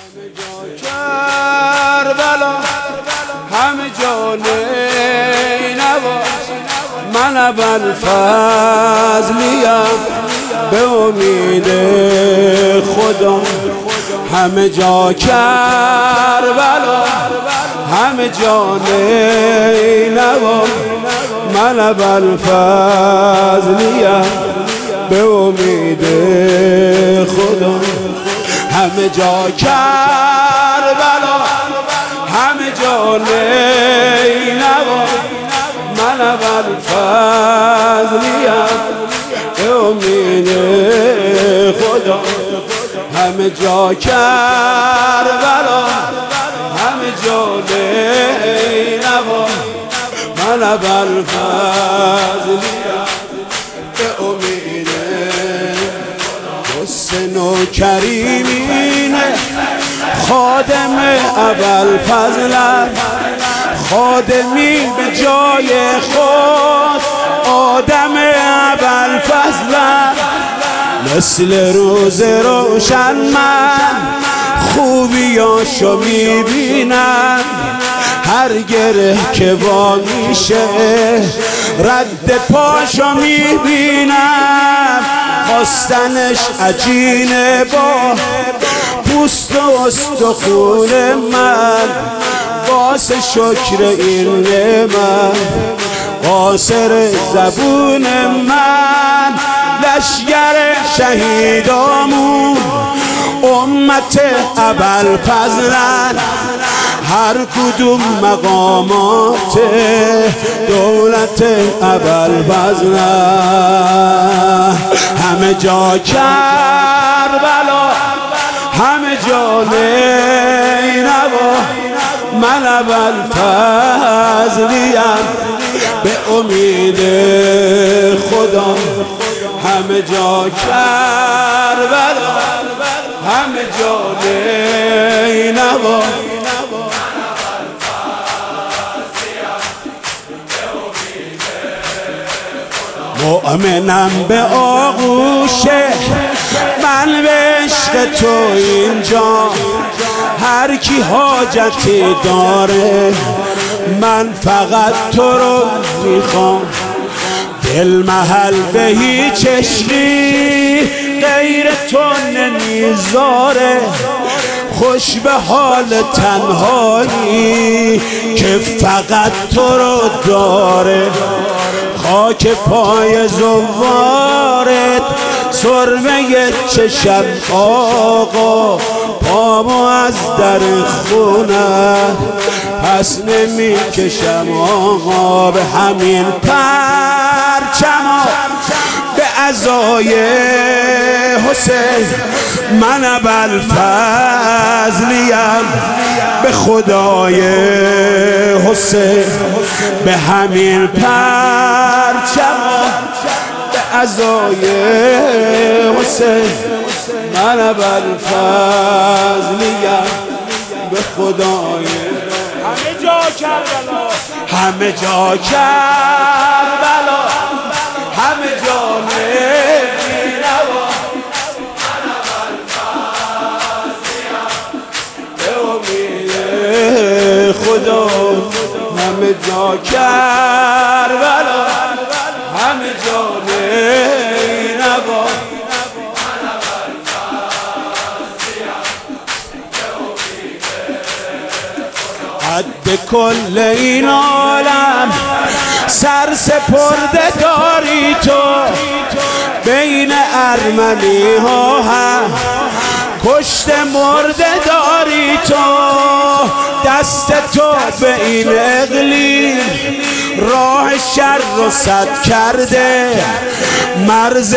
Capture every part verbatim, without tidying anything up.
کربلا همه جا نینواز، من ابوالفضلیم به امید خدا. همه جا کربلا همه جا نینواز، من ابوالفضلیم به امید خدا. همه جا کربلا همه جا نینواز، من ابوالفضلیم به امید خدا. همه جا کربلا همه جا نینواز، من ابوالفضلیم به امید حسن و کریمینه خادم ابوالفضلم، خادمی به جای خود آدم ابوالفضلم. مثل روز روشن من خوبیاشو میبینم، هر گره که وا میشه رد پاشو میبینم. خواستنش عجینه با پوست و استخون من، واسه شکر این نعمت قاصر زبون من. لشگر شهیدامون امت ابوالفضلن، هر کدوم مقامات دولت ابوالفضلن. همه جا کربلا همه جا نینواز، من ابوالفضلیم به امید خدا. همه جا کربلا همه جا نینواز، مؤمنم به آغوش من به عشق تو اینجا. هر کی حاجتی داره من فقط تو رو میخوام. دل محل به هیچ عشقی غیر تو نمیذاره، خوش به حال تنهایی که فقط تو رو داره. خاک پای زوارت سرمه چشم آقا، پامو از در خونه پس نمی کشم آقا. به همین پرچما به عزای حسین من ابوالفضلیم به خدای حسین. به همین پرچما به عزای حسین من ابوالفضلیم به خدای. همه جا کربلا همه جا کربلا همه جا نینواز، من ابوالفضلیم به امید خدا. همه جا کربلا همه جا نینواز، من ابوالفضلیم به امید خدا. حد کل این عالم سر سپرده داری تو، بین ارمنی ها هم کشت مرده داری تو. دست تو به این اقلیم راه شر رو سد کرده، مرز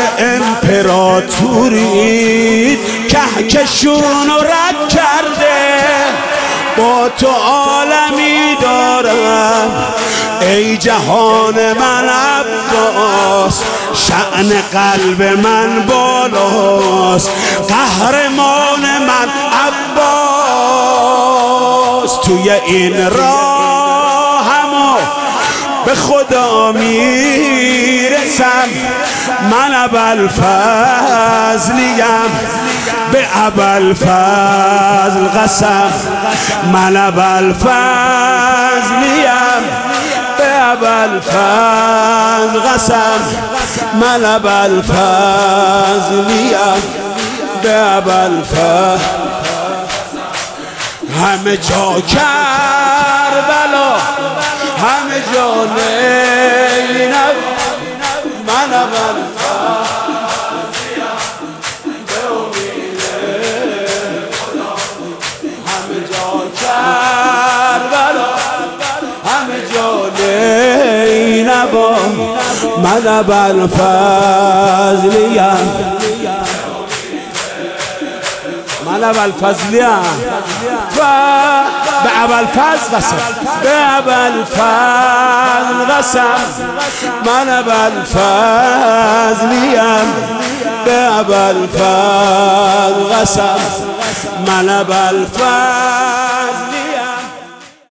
امپراتوری کهکشون رو رد کرده. با تو عالمی دارم ای جهان من عباس، شأن قلب من بالاست، قهرمان من عباس. توی این راهمو به خدا میرسم، من ابوالفضلیم به ابوالفضل قسم من ابوالفضلیم به ابوالفضل قسم من ابوالفضلیم به ابوالفضل همه جا کربلا همه جا زینب من ابوالفضلیم به امید خدا همه جا کربلا همه جا زینب من ابوالفضلیم من ابوالفضلیم و به ابوالفضل قسم به ابوالفضل قسم من ابوالفضلیم به ابوالفضل قسم من ابوالفضل